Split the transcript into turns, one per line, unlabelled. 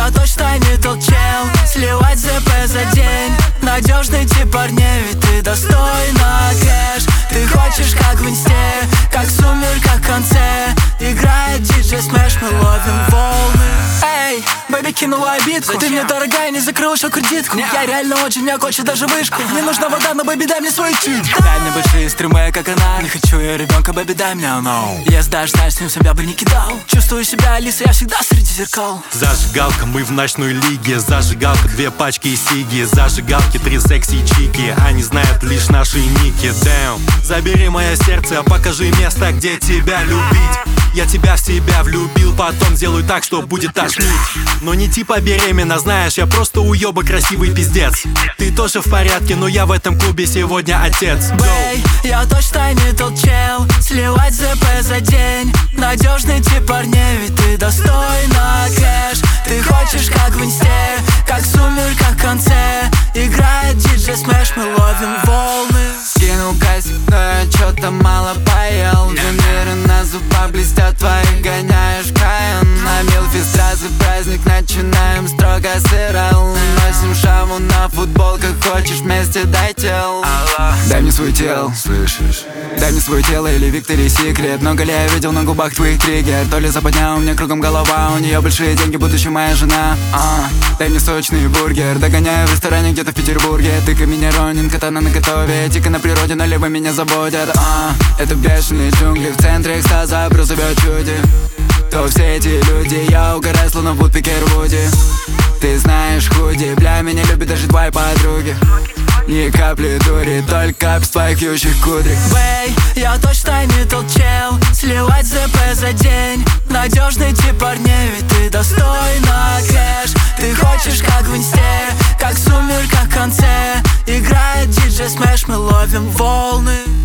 я точно не тот чел. Сливать ЗП за день. Надежный тип парней, ведь ты достойна кэш. Ты хочешь как в инсте, как в сумерках в конце. Играет диджей Смэш, мы ловим волны. Эй, бэби, кинула обидку. Ты мне дорогая, не закрыл еще кредитку. Я реально очень, меня хочет даже вышку. Мне нужна вода, но бэби, дай мне свой чуть. Дай мне большие стримы, как она. Не хочу я ребенка, бэби, дай мне оно. Если даже знаешь, с ним себя бы не кидал. Чувствую себя Алисой, я всегда среди зеркал.
Зажигалка, мы в ночной лиге. Зажигалка, 2 пачки и сиги. Зажигалки, 3 секси-чики. Они знают лишь наши ники. Damn. Забери мое сердце, покажи место, где тебя любить. Я тебя в себя влюбил, потом сделаю так, что будет тошнить. Но не типа беременна, знаешь, я просто уёбок, красивый пиздец. Ты тоже в порядке, но я в этом клубе сегодня отец.
Бэй, я точно не тот чел. Сливать ЗП за день. Надежный тип парней, ведь ты достойна кэш. Ты хочешь как в инсте, как в сумерках в конце. Играет диджей Смэш, мы ловим волны.
Скинул кайсик, но я чё-то мало поел. Замеры на зубах блестят, твои гоняешь Каин. На Милфи сразу праздник, начинаем строго сырал. Носим шаву на футболках, хочешь вместе, дай тел. Дай мне свой тел, слышишь? Дай мне свое тело или Victoria's Secret. Много ли я видел на губах твоих триггер? То ли западня, у меня кругом голова. У нее большие деньги, будущая моя жена. Дай мне сочный бургер. Догоняю в ресторане где-то в Петербурге. Тыка меня Ронин, катана на готове. Тика на природе, налево меня заботят. Это бешеные джунгли, в центре экстаза прозовет чуди. То все эти люди, я угораю, словно в Вудпекер-Вуди. Ты знаешь, худи, бля, меня любят даже твои подруги. Ни капли дури, только капь с твоих ющих кудрей.
Бэй, я точно не тот чел. Сливать ЗП за день. Надежный тип парней, ведь ты достойна кэш. Ты хочешь как в инсте, как в сумерках в конце. Играет диджей Смэш, мы ловим волны.